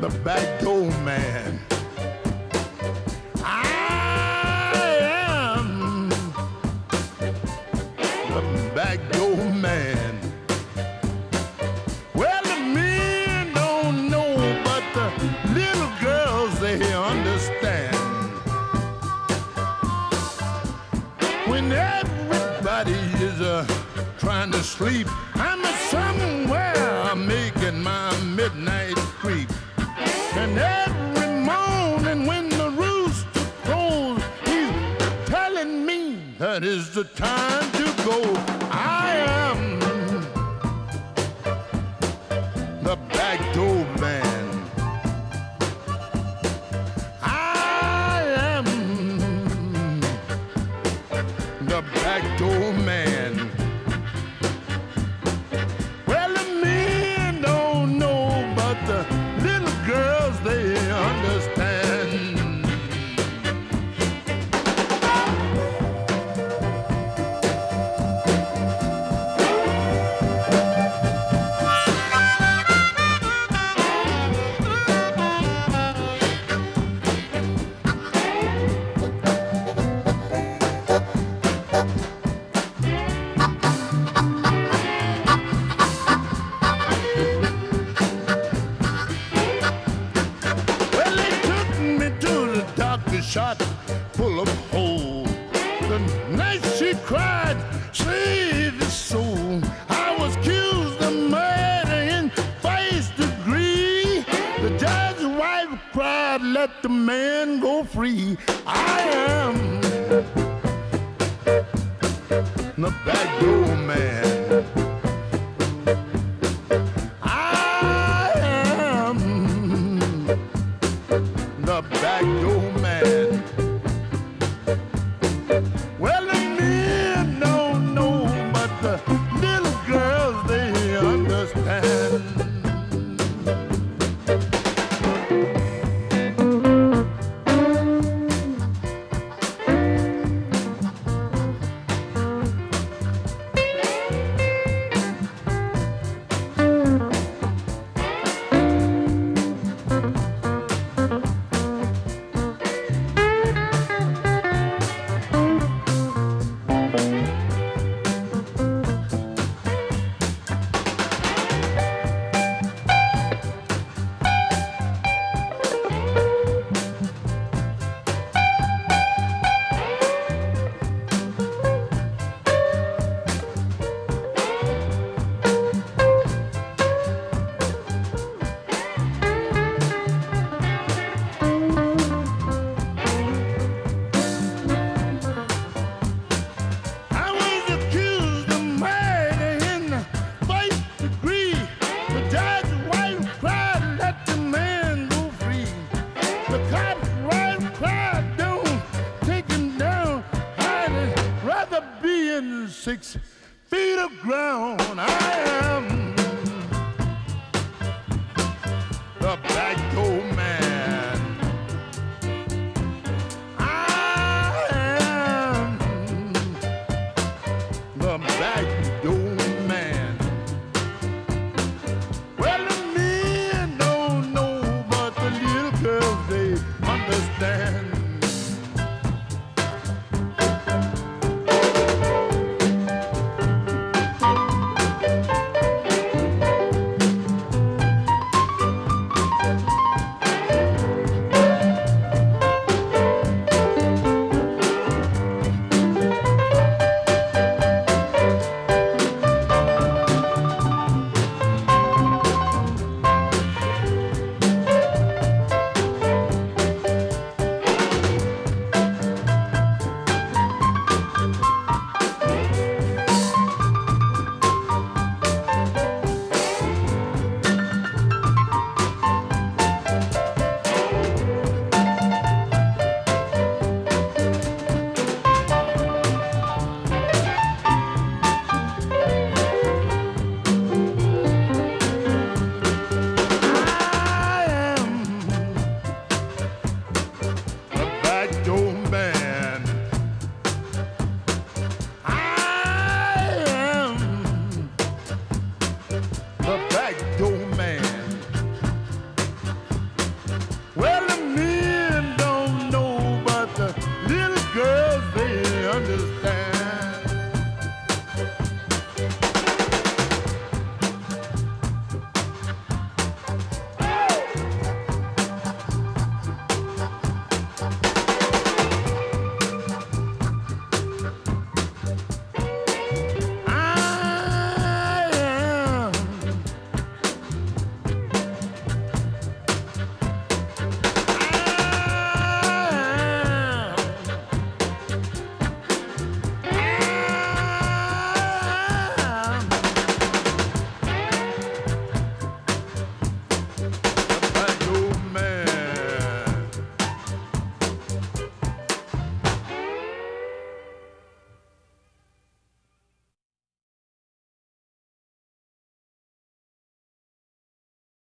the back door man. I am the back door man. Well, the men don't know, but the little girls, they understand. When everybody is trying to sleep, I'm somewhere making my midnight creep. And every morning when the rooster crows, he's telling me that is the time to go. I am the back door man. I am the back door man. Well, the men don't know, but the little girls, they understand. Shot full of holes. The night she cried, save his soul. I was accused of murder in first degree. The judge's wife cried, let the man go free. I am the back door man. I am the back door man. Well, the men don't know, but the little girls, they understand.